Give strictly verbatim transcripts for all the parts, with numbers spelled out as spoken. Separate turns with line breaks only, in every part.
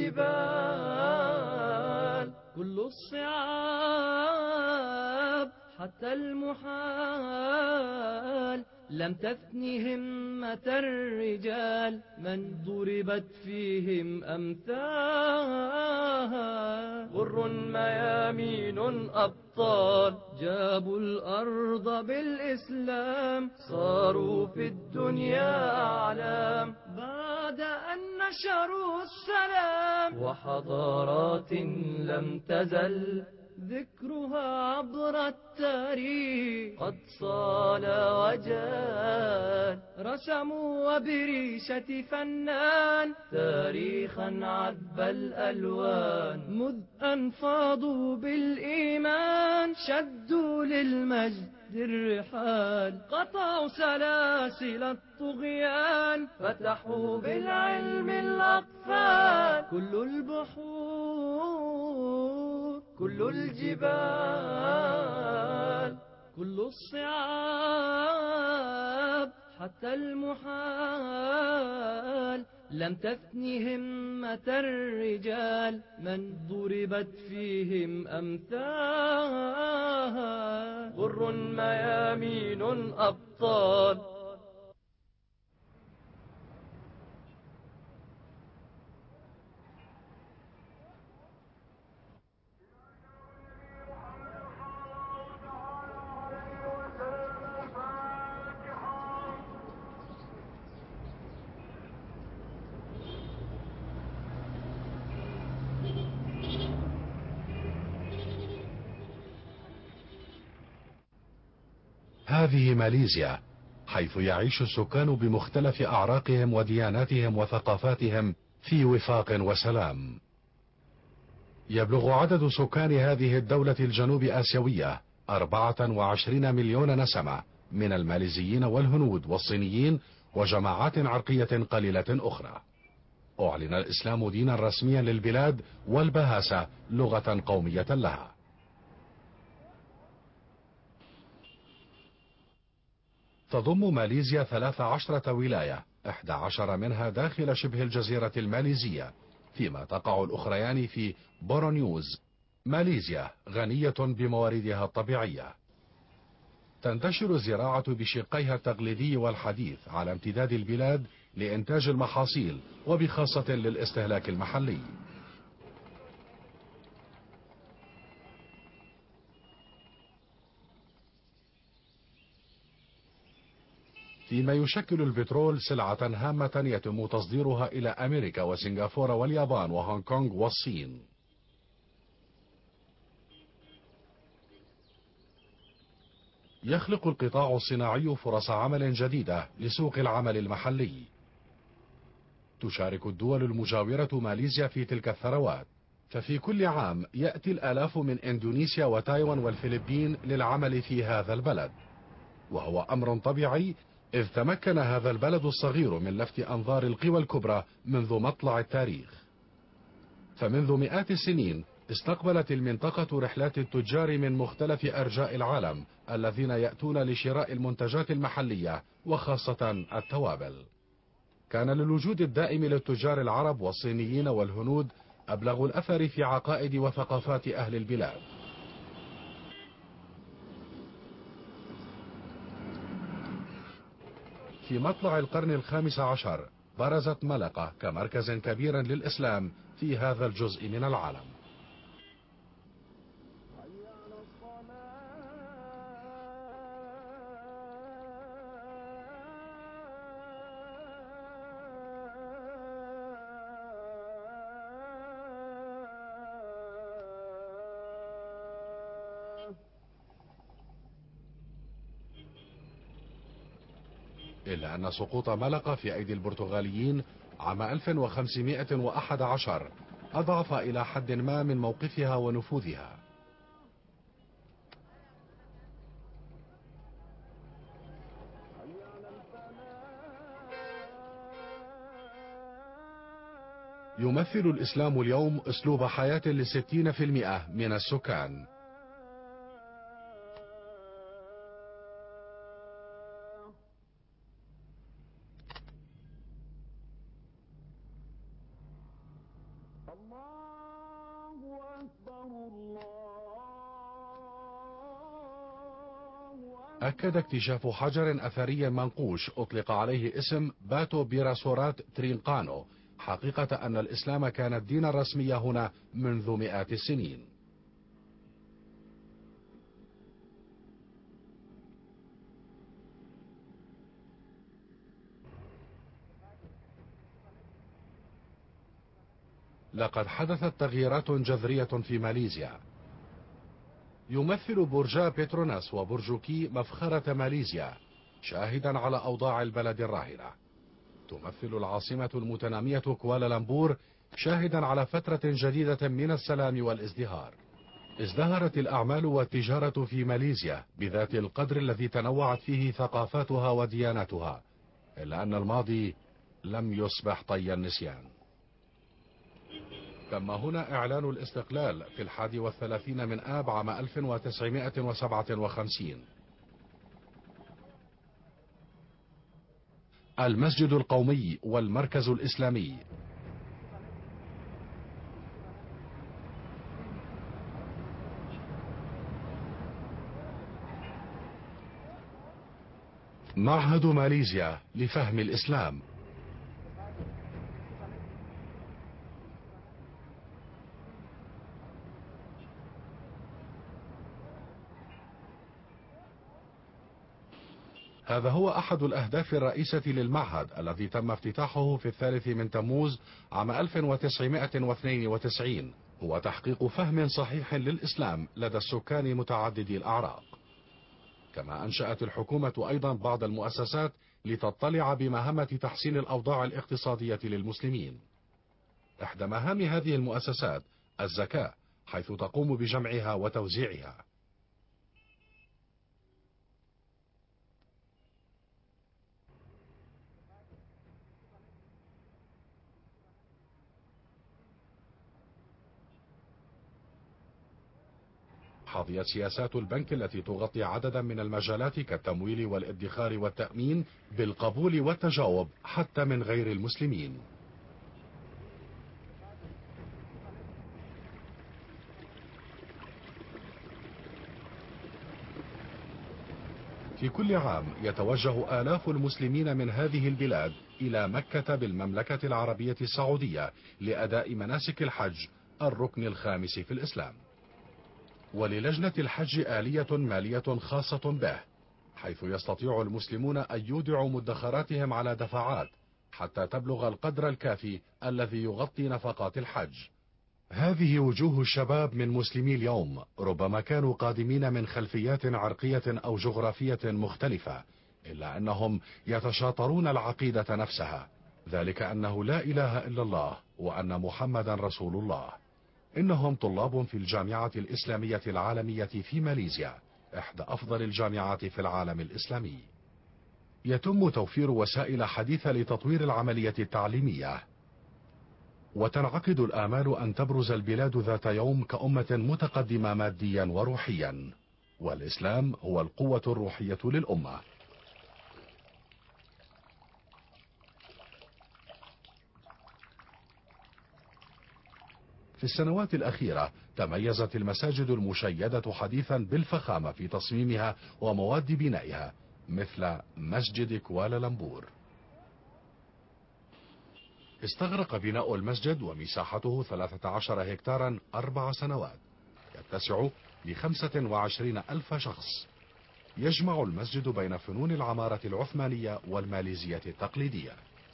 الجبال، كل الصعاب حتى المحال لم تفن همة الرجال من ضربت فيهم أمثال. غر ميامين أبطال جابوا الأرض بالإسلام، صاروا في الدنيا أعلام بعد أن نشروا السلام، وحضارات لم تزل ذكرها عبر التاريخ قد صال وجال. رسموا وبريشة فنان تاريخا عذب الألوان، مذ أنفاضوا بالإيمان شدوا للمجد الرحال، قطعوا سلاسل الطغيان فتحوا بالعلم الأقفال. كل البحور كل الجبال كل الصعاب حتى المحال لم تفن همة الرجال من ضربت فيهم أمثال. غر ميامين أبطال.
هذه ماليزيا، حيث يعيش السكان بمختلف أعراقهم ودياناتهم وثقافاتهم في وفاق وسلام. يبلغ عدد سكان هذه الدولة الجنوب آسيوية أربعة وعشرين مليون نسمة من الماليزيين والهنود والصينيين وجماعات عرقية قليلة أخرى. أعلن الإسلام دينا رسميا للبلاد والبهاسة لغة قومية لها. تضم ماليزيا ثلاث عشرة ولاية، إحدى عشر منها داخل شبه الجزيرة الماليزية، فيما تقع الأخريان في بورونيوز. ماليزيا غنية بمواردها الطبيعية، تنتشر الزراعة بشقيها التقليدي والحديث على امتداد البلاد لإنتاج المحاصيل وبخاصة للاستهلاك المحلي. فيما يشكل البترول سلعة هامة يتم تصديرها إلى أمريكا وسنغافورة واليابان وهونغ كونغ والصين. يخلق القطاع الصناعي فرص عمل جديدة لسوق العمل المحلي. تشارك الدول المجاورة ماليزيا في تلك الثروات، ففي كل عام يأتي الآلاف من إندونيسيا وتايوان والفلبين للعمل في هذا البلد، وهو أمر طبيعي إذ تمكن هذا البلد الصغير من لفت أنظار القوى الكبرى منذ مطلع التاريخ. فمنذ مئات السنين استقبلت المنطقة رحلات التجار من مختلف أرجاء العالم الذين يأتون لشراء المنتجات المحلية وخاصة التوابل. كان للوجود الدائم للتجار العرب والصينيين والهنود أبلغ الأثر في عقائد وثقافات أهل البلاد. في مطلع القرن الخامس عشر برزت ملقا كمركز كبير للإسلام في هذا الجزء من العالم. إلا أن سقوط ملقا في أيدي البرتغاليين عام ألف وخمسمائة وأحد عشر أضعف إلى حد ما من موقفها ونفوذها. يمثل الإسلام اليوم أسلوب حياة لستين في المئة من السكان. أكد اكتشاف حجر أثري منقوش أطلق عليه اسم باتو بيراسورات ترينقانو حقيقة أن الإسلام كان الدين الرسمي هنا منذ مئات السنين. لقد حدثت تغييرات جذرية في ماليزيا. يمثل برجا بيتروناس وبرج كي مفخرة ماليزيا شاهدا على أوضاع البلد الراهنة. تمثل العاصمة المتنامية كوالالمبور شاهدا على فترة جديدة من السلام والازدهار. ازدهرت الأعمال والتجارة في ماليزيا بذات القدر الذي تنوعت فيه ثقافاتها ودياناتها، إلا أن الماضي لم يصبح طي النسيان. تم هنا إعلان الاستقلال في الحادي والثلاثين من آب عام ألف وتسعمائة وسبعة وخمسين. المسجد القومي والمركز الإسلامي. معهد ماليزيا لفهم الإسلام. هذا هو أحد الأهداف الرئيسة للمعهد الذي تم افتتاحه في الثالث من تموز عام ألف وتسعمائة واثنين وتسعين، هو تحقيق فهم صحيح للإسلام لدى السكان متعددي الأعراق. كما أنشأت الحكومة أيضا بعض المؤسسات لتطلع بمهمة تحسين الأوضاع الاقتصادية للمسلمين. إحدى مهام هذه المؤسسات الزكاة، حيث تقوم بجمعها وتوزيعها. حظيت سياسات البنك التي تغطي عددا من المجالات كالتمويل والادخار والتأمين بالقبول والتجاوب حتى من غير المسلمين. في كل عام يتوجه آلاف المسلمين من هذه البلاد إلى مكة بالمملكة العربية السعودية لأداء مناسك الحج، الركن الخامس في الإسلام. وللجنة الحج آلية مالية خاصة به، حيث يستطيع المسلمون أن يودعوا مدخراتهم على دفعات حتى تبلغ القدر الكافي الذي يغطي نفقات الحج. هذه وجوه الشباب من مسلمي اليوم، ربما كانوا قادمين من خلفيات عرقية أو جغرافية مختلفة، إلا أنهم يتشاطرون العقيدة نفسها، ذلك أنه لا إله إلا الله وأن محمدا رسول الله. إنهم طلاب في الجامعة الإسلامية العالمية في ماليزيا، إحدى أفضل الجامعات في العالم الإسلامي. يتم توفير وسائل حديثة لتطوير العملية التعليمية، وتنعقد الآمال أن تبرز البلاد ذات يوم كأمة متقدمة ماديا وروحيا، والإسلام هو القوة الروحية للأمة. في السنوات الأخيرة تميزت المساجد المشيدة حديثا بالفخامة في تصميمها ومواد بنائها، مثل مسجد كوالالمبور. استغرق بناء المسجد ومساحته ثلاثة عشر هكتارا أربع سنوات، يتسع لخمسة وعشرين ألف شخص. يجمع المسجد بين فنون العمارة العثمانية والماليزية التقليدية.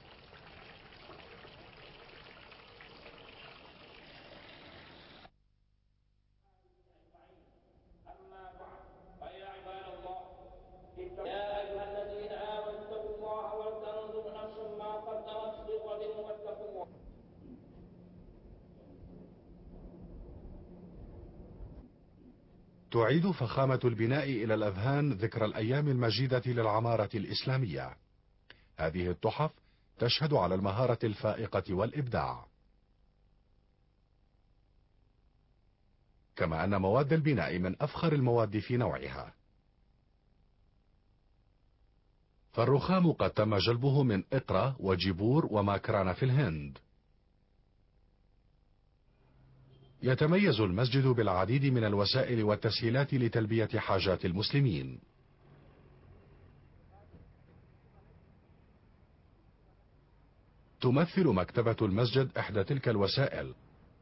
تعيد فخامة البناء إلى الأذهان ذكرى الأيام المجيدة للعمارة الإسلامية. هذه التحف تشهد على المهارة الفائقة والإبداع، كما أن مواد البناء من أفخر المواد في نوعها. فالرخام قد تم جلبه من إقرا وجيبور وماكران في الهند. يتميز المسجد بالعديد من الوسائل والتسهيلات لتلبية حاجات المسلمين. تمثل مكتبة المسجد إحدى تلك الوسائل،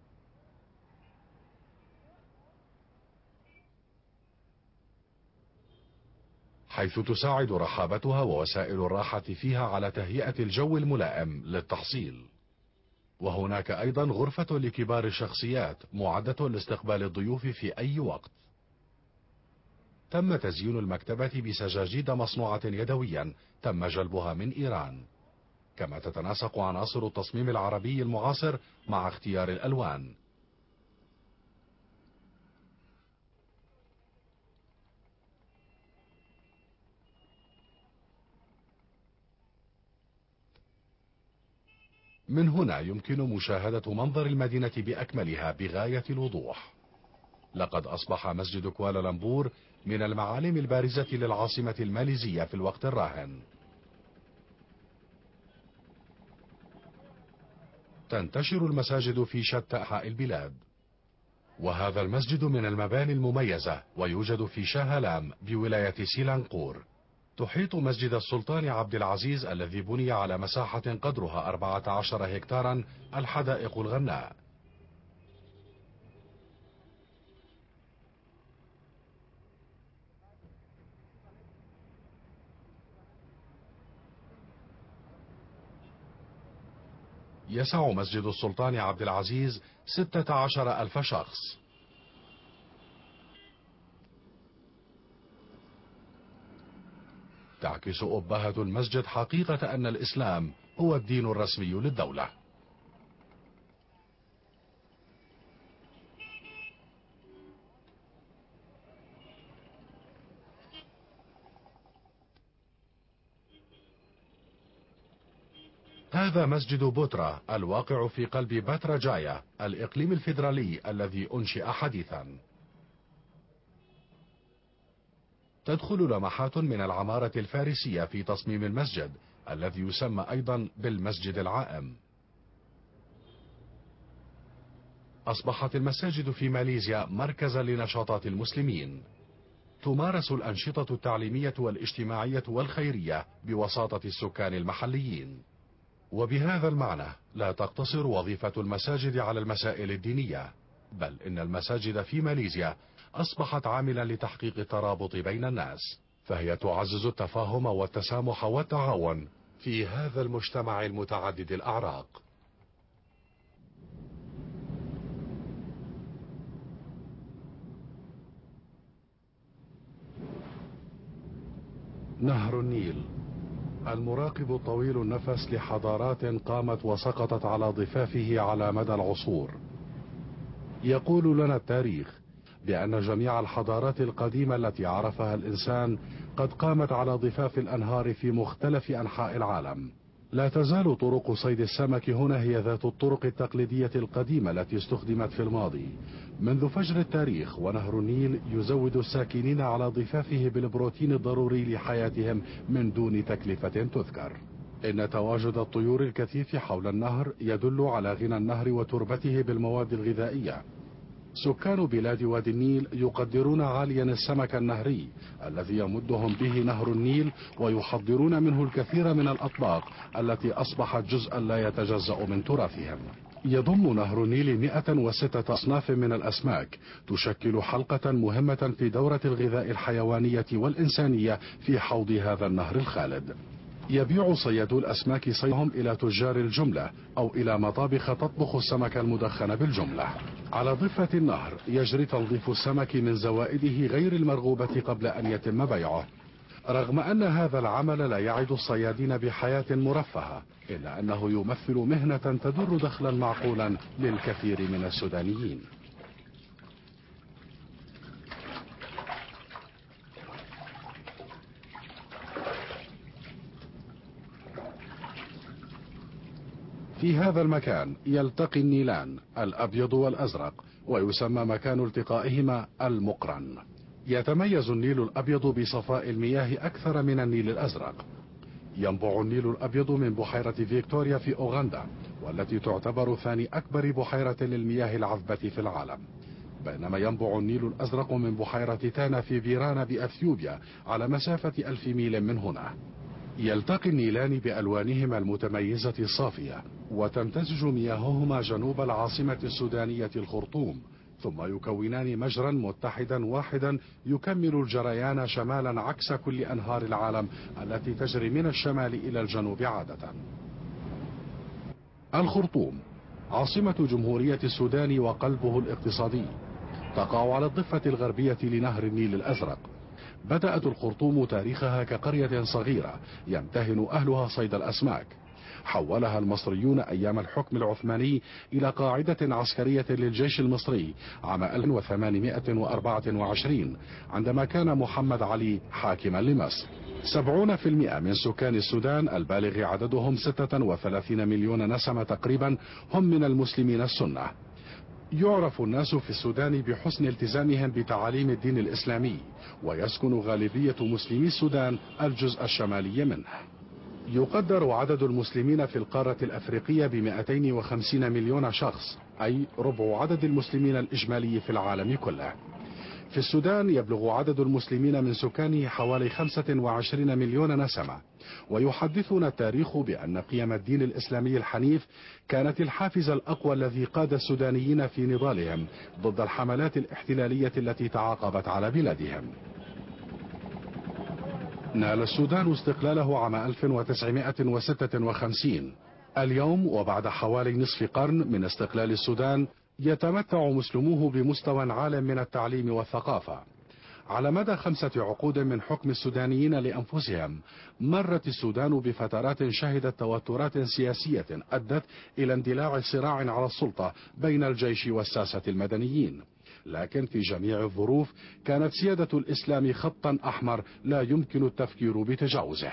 حيث تساعد رحابتها ووسائل الراحة فيها على تهيئة الجو الملائم للتحصيل. وهناك أيضا غرفة لكبار الشخصيات معدة لاستقبال الضيوف في أي وقت. تم تزيين المكتبة بسجاجيد مصنوعة يدويا تم جلبها من إيران، كما تتناسق عناصر التصميم العربي المعاصر مع اختيار الألوان. من هنا يمكن مشاهدة منظر المدينة بأكملها بغاية الوضوح. لقد أصبح مسجد كوالالمبور من المعالم البارزة للعاصمة الماليزية في الوقت الراهن. تنتشر المساجد في شتى أنحاء البلاد، وهذا المسجد من المباني المميزة ويوجد في شاهلام بولاية سيلانغور. تحيط مسجد السلطان عبد العزيز الذي بني على مساحة قدرها أربعة عشر هكتارا الحدائق الغناء. يسع مسجد السلطان عبد العزيز ستة عشر ألف شخص. تعكس أبهة المسجد حقيقة أن الإسلام هو الدين الرسمي للدولة. هذا مسجد بوترا الواقع في قلب باتراجايا الإقليم الفيدرالي الذي أنشئ حديثا. تدخل لمحات من العمارة الفارسية في تصميم المسجد الذي يسمى أيضا بالمسجد العائم. أصبحت المساجد في ماليزيا مركزا لنشاطات المسلمين. تمارس الأنشطة التعليمية والاجتماعية والخيرية بوساطة السكان المحليين. وبهذا المعنى لا تقتصر وظيفة المساجد على المسائل الدينية، بل إن المساجد في ماليزيا أصبحت عاملا لتحقيق الترابط بين الناس، فهي تعزز التفاهم والتسامح والتعاون في هذا المجتمع المتعدد الأعراق. نهر النيل، المراقب الطويل النفس لحضارات قامت وسقطت على ضفافه على مدى العصور. يقول لنا التاريخ بأن جميع الحضارات القديمة التي عرفها الإنسان قد قامت على ضفاف الأنهار في مختلف أنحاء العالم. لا تزال طرق صيد السمك هنا هي ذات الطرق التقليدية القديمة التي استخدمت في الماضي منذ فجر التاريخ، ونهر النيل يزود الساكنين على ضفافه بالبروتين الضروري لحياتهم من دون تكلفة تذكر. إن تواجد الطيور الكثيف حول النهر يدل على غنى النهر وتربته بالمواد الغذائية. سكان بلاد وادي النيل يقدرون عاليا السمك النهري الذي يمدهم به نهر النيل، ويحضرون منه الكثير من الأطباق التي أصبحت جزءا لا يتجزأ من تراثهم. يضم نهر النيل مئة وستة أصناف من الأسماك تشكل حلقة مهمة في دورة الغذاء الحيوانية والإنسانية في حوض هذا النهر الخالد. يبيع صيادو الأسماك صيدهم إلى تجار الجملة أو إلى مطابخ تطبخ السمك المدخن بالجملة. على ضفة النهر يجري تنظيف السمك من زوائده غير المرغوبة قبل أن يتم بيعه. رغم أن هذا العمل لا يعد الصيادين بحياة مرفهة، إلا أنه يمثل مهنة تدر دخلا معقولا للكثير من السودانيين. في هذا المكان يلتقي النيلان الأبيض والأزرق، ويسمى مكان التقائهما المقرن. يتميز النيل الأبيض بصفاء المياه أكثر من النيل الأزرق. ينبع النيل الأبيض من بحيرة فيكتوريا في أوغندا، والتي تعتبر ثاني أكبر بحيرة للمياه العذبة في العالم، بينما ينبع النيل الأزرق من بحيرة تانا في فيرانا بأثيوبيا على مسافة ألف ميل من هنا. يلتقي النيلان بألوانهما المتميزة الصافية، وتمتزج مياههما جنوب العاصمة السودانية الخرطوم، ثم يكونان مجرا متحدا واحدا يكمل الجريان شمالا عكس كل أنهار العالم التي تجري من الشمال إلى الجنوب عادة. الخرطوم عاصمة جمهورية السودان وقلبه الاقتصادي، تقع على الضفة الغربية لنهر النيل الأزرق. بدأت الخرطوم تاريخها كقرية صغيرة يمتهن أهلها صيد الأسماك، حولها المصريون أيام الحكم العثماني إلى قاعدة عسكرية للجيش المصري عام ألف وثمانمائة وأربعة وعشرين عندما كان محمد علي حاكما لمصر. سبعون في المئة من سكان السودان البالغ عددهم ستة وثلاثين مليون نسمة تقريبا هم من المسلمين السنة. يعرف الناس في السودان بحسن التزامهم بتعاليم الدين الإسلامي، ويسكن غالبية مسلمي السودان الجزء الشمالي منه. يقدر عدد المسلمين في القارة الأفريقية ب مئتين وخمسين مليون شخص، أي ربع عدد المسلمين الإجمالي في العالم كله. في السودان يبلغ عدد المسلمين من سكانه حوالي خمسة وعشرين مليون نسمة، ويحدثنا التاريخ بأن قيم الدين الإسلامي الحنيف كانت الحافز الأقوى الذي قاد السودانيين في نضالهم ضد الحملات الاحتلالية التي تعاقبت على بلادهم. نال السودان استقلاله عام ألف وتسعمائة وستة وخمسين. اليوم وبعد حوالي نصف قرن من استقلال السودان يتمتع مسلموه بمستوى عال من التعليم والثقافة. على مدى خمسة عقود من حكم السودانيين لأنفسهم، مرت السودان بفترات شهدت توترات سياسية أدت إلى اندلاع صراع على السلطة بين الجيش والساسة المدنيين، لكن في جميع الظروف كانت سيادة الإسلام خطا أحمر لا يمكن التفكير بتجاوزه.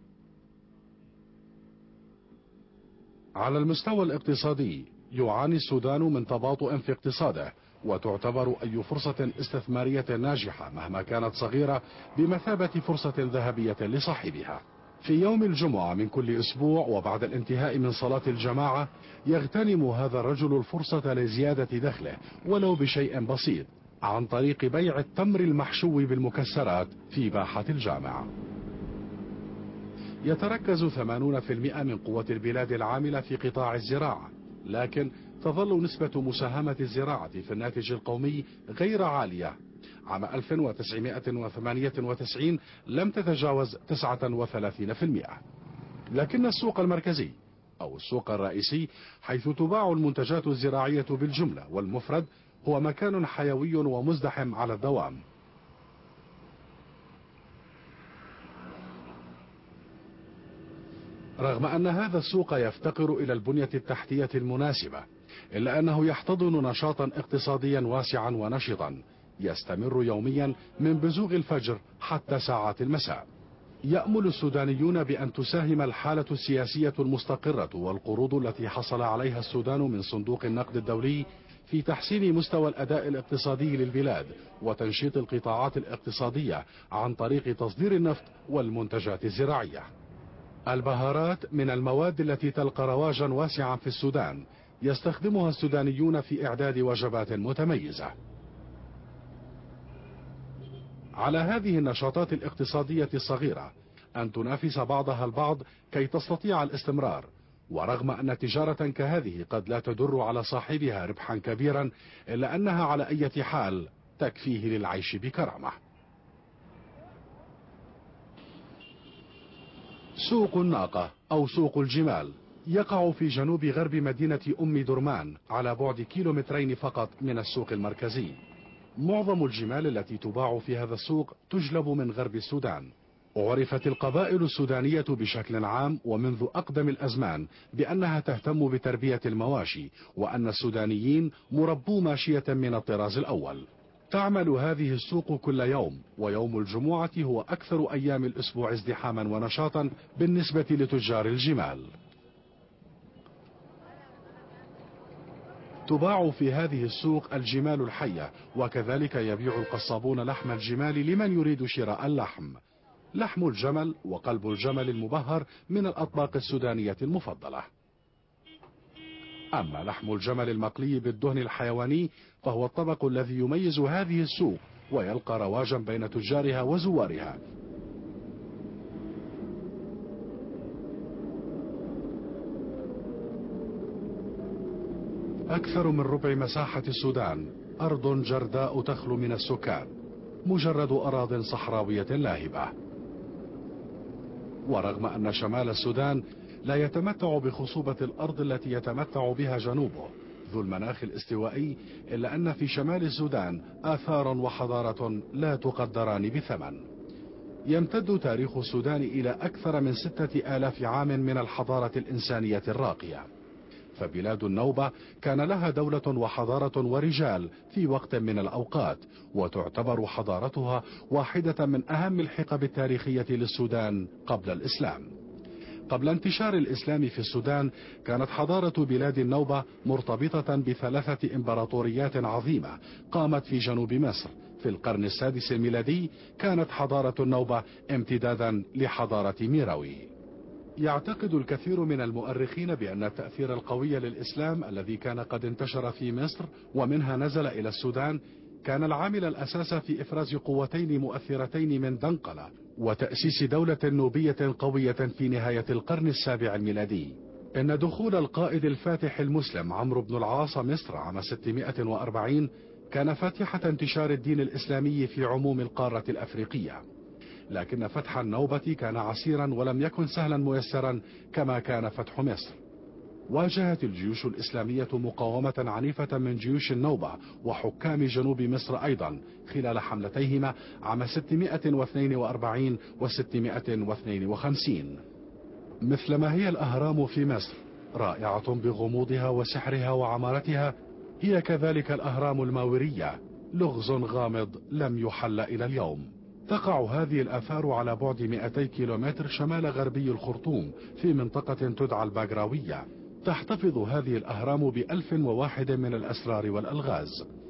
على المستوى الاقتصادي يعاني السودان من تباطؤ في اقتصاده، وتعتبر أي فرصة استثمارية ناجحة مهما كانت صغيرة بمثابة فرصة ذهبية لصاحبها. في يوم الجمعة من كل أسبوع وبعد الانتهاء من صلاة الجماعة يغتنم هذا الرجل الفرصة لزيادة دخله ولو بشيء بسيط عن طريق بيع التمر المحشو بالمكسرات في باحة الجامع. يتركز ثمانين بالمئة من قوة البلاد العاملة في قطاع الزراعة، لكن تظل نسبة مساهمة الزراعة في الناتج القومي غير عالية. عام ألف وتسعمائة وثمانية وتسعين لم تتجاوز تسعة وثلاثين بالمئة. لكن السوق المركزي أو السوق الرئيسي حيث تباع المنتجات الزراعية بالجملة والمفرد هو مكان حيوي ومزدحم على الدوام. رغم أن هذا السوق يفتقر إلى البنية التحتية المناسبة، إلا أنه يحتضن نشاطا اقتصاديا واسعا ونشطا يستمر يوميا من بزوغ الفجر حتى ساعات المساء. يأمل السودانيون بأن تساهم الحالة السياسية المستقرة والقروض التي حصل عليها السودان من صندوق النقد الدولي في تحسين مستوى الأداء الاقتصادي للبلاد وتنشيط القطاعات الاقتصادية عن طريق تصدير النفط والمنتجات الزراعية. البهارات من المواد التي تلقى رواجا واسعا في السودان، يستخدمها السودانيون في إعداد وجبات متميزة. على هذه النشاطات الاقتصادية الصغيرة أن تنافس بعضها البعض كي تستطيع الاستمرار، ورغم أن تجارة كهذه قد لا تدر على صاحبها ربحا كبيرا، إلا أنها على أي حال تكفيه للعيش بكرامة. سوق الناقة أو سوق الجمال يقع في جنوب غرب مدينة أم درمان على بعد كيلومترين فقط من السوق المركزي. معظم الجمال التي تباع في هذا السوق تجلب من غرب السودان. عرفت القبائل السودانية بشكل عام ومنذ أقدم الأزمان بأنها تهتم بتربية المواشي، وأن السودانيين مربو ماشية من الطراز الأول. تعمل هذه السوق كل يوم، ويوم الجمعة هو أكثر أيام الأسبوع ازدحاما ونشاطا بالنسبة لتجار الجمال. تباع في هذه السوق الجمال الحية، وكذلك يبيع القصابون لحم الجمال لمن يريد شراء اللحم. لحم الجمل وقلب الجمل المبهر من الأطباق السودانية المفضلة. أما لحم الجمل المقلي بالدهن الحيواني فهو الطبق الذي يميز هذه السوق ويلقى رواجا بين تجارها وزوارها. أكثر من ربع مساحة السودان أرض جرداء تخلو من السكان، مجرد أراضٍ صحراوية لاهبة. ورغم أن شمال السودان لا يتمتع بخصوبة الأرض التي يتمتع بها جنوبه ذو المناخ الاستوائي، إلا أن في شمال السودان آثار وحضارة لا تقدران بثمن. يمتد تاريخ السودان إلى أكثر من ستة آلاف عام من الحضارة الإنسانية الراقية. فبلاد النوبة كان لها دولة وحضارة ورجال في وقت من الأوقات، وتعتبر حضارتها واحدة من أهم الحقب التاريخية للسودان قبل الإسلام. قبل انتشار الإسلام في السودان كانت حضارة بلاد النوبة مرتبطة بثلاثة إمبراطوريات عظيمة قامت في جنوب مصر. في القرن السادس الميلادي كانت حضارة النوبة امتدادا لحضارة ميروي. يعتقد الكثير من المؤرخين بأن التأثير القوي للإسلام الذي كان قد انتشر في مصر ومنها نزل إلى السودان كان العامل الأساس في إفراز قوتين مؤثرتين من دنقلة وتأسيس دولة نوبية قوية في نهاية القرن السابع الميلادي. إن دخول القائد الفاتح المسلم عمرو بن العاص مصر عام ستمائة وأربعين كان فاتحة انتشار الدين الإسلامي في عموم القارة الأفريقية، لكن فتح النوبة كان عسيرا ولم يكن سهلا ميسرا كما كان فتح مصر. واجهت الجيوش الإسلامية مقاومة عنيفة من جيوش النوبة وحكام جنوب مصر أيضا خلال حملتيهما عام ستمائة واثنين وأربعين و ستمائة واثنين وخمسين. مثلما هي الأهرام في مصر رائعة بغموضها وسحرها وعمارتها، هي كذلك الأهرام الماورية لغز غامض لم يحل إلى اليوم. تقع هذه الآثار على بعد مئتي كيلومتر شمال غربي الخرطوم في منطقة تدعى الباغراوية. تحتفظ هذه الأهرام بألف وواحد من الأسرار والألغاز.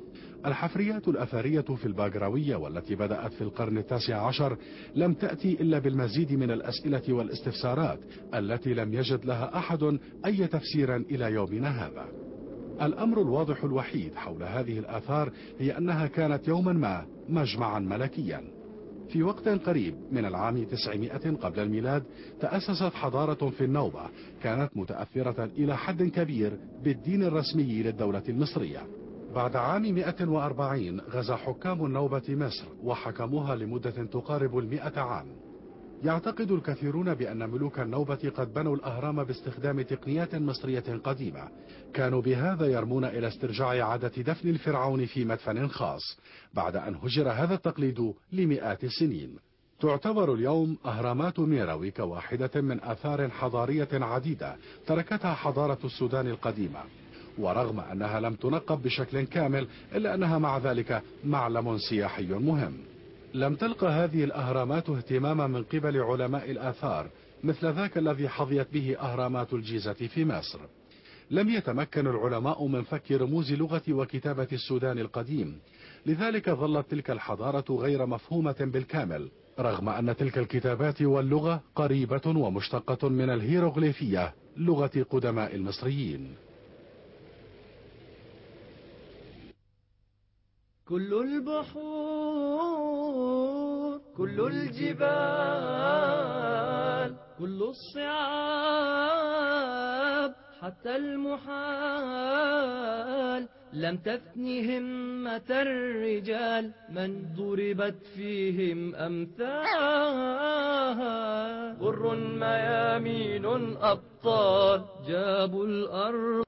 الحفريات الأثرية في الباغراوية والتي بدأت في القرن التاسع عشر لم تأتي إلا بالمزيد من الأسئلة والاستفسارات التي لم يجد لها أحد أي تفسيرا إلى يومنا هذا. الأمر الواضح الوحيد حول هذه الآثار هي أنها كانت يوما ما مجمعا ملكيا. في وقت قريب من العام تسعمائة قبل الميلاد تأسست حضارة في النوبة كانت متأثرة إلى حد كبير بالدين الرسمي للدولة المصرية. بعد عام مئة وأربعين غزا حكام النوبة مصر وحكموها لمدة تقارب المئة عام. يعتقد الكثيرون بأن ملوك النوبة قد بنوا الأهرام باستخدام تقنيات مصرية قديمة، كانوا بهذا يرمون إلى استرجاع عادة دفن الفرعون في مدفن خاص بعد أن هجر هذا التقليد لمئات السنين. تعتبر اليوم أهرامات ميروي كواحدة من آثار حضارية عديدة تركتها حضارة السودان القديمة، ورغم أنها لم تنقب بشكل كامل إلا أنها مع ذلك معلم سياحي مهم. لم تلقى هذه الأهرامات اهتماما من قبل علماء الآثار مثل ذاك الذي حظيت به أهرامات الجيزة في مصر. لم يتمكن العلماء من فك رموز لغة وكتابة السودان القديم، لذلك ظلت تلك الحضارة غير مفهومة بالكامل، رغم أن تلك الكتابات واللغة قريبة ومشتقة من الهيروغليفية لغة قدماء المصريين.
كل البحور، كل الجبال، كل الصعاب، حتى المحال، لم تفن همة الرجال من ضربت فيهم أمثال. غر ميامين أبطال جابوا الأرض